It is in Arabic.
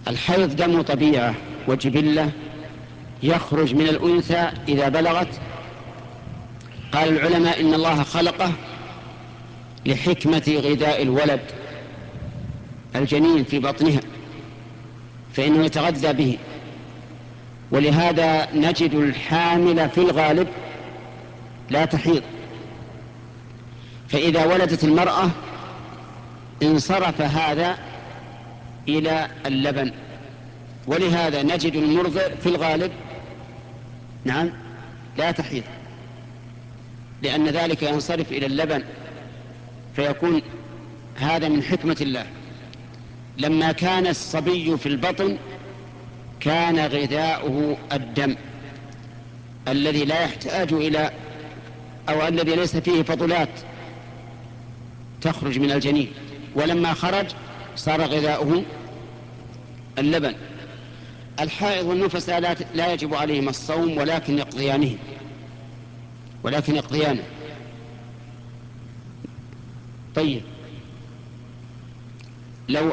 الحيض دم طبيعة وجبلة يخرج من الأنثى إذا بلغت. قال العلماء إن الله خلقه لحكمة غذاء الولد الجنين في بطنها، فإنه يتغذى به، ولهذا نجد الحامل في الغالب لا تحيض، فإذا ولدت المرأة انصرف هذا إلى اللبن، ولهذا نجد المرضع في الغالب نعم لا تحيض، لأن ذلك ينصرف إلى اللبن، فيكون هذا من حكمة الله. لما كان الصبي في البطن كان غذاؤه الدم الذي لا يحتاج إلى أو الذي ليس فيه فضلات تخرج من الجنين، ولما خرج صار غذاؤه اللبن. الحائض والنفساء لا يجب عليهما الصوم ولكن يقضيانه. طيب، لو